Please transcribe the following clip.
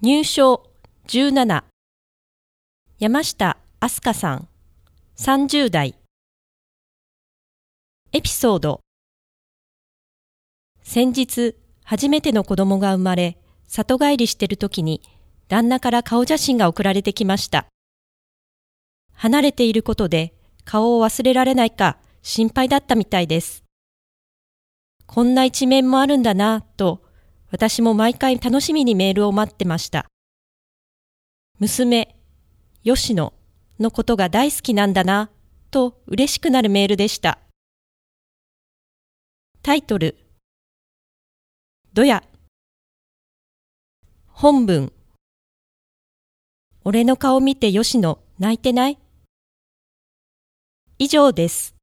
入賞17山下飛鳥さん30代エピソード先日初めての子供が生まれ里帰りしてる時に旦那から顔写真が送られてきました。離れていることで顔を忘れられないか心配だったみたいです。こんな一面もあるんだなぁと私も毎回楽しみにメールを待ってました。娘、吉野のことが大好きなんだなと嬉しくなるメールでした。タイトル、どや。本文、俺の顔見て吉野泣いてない？以上です。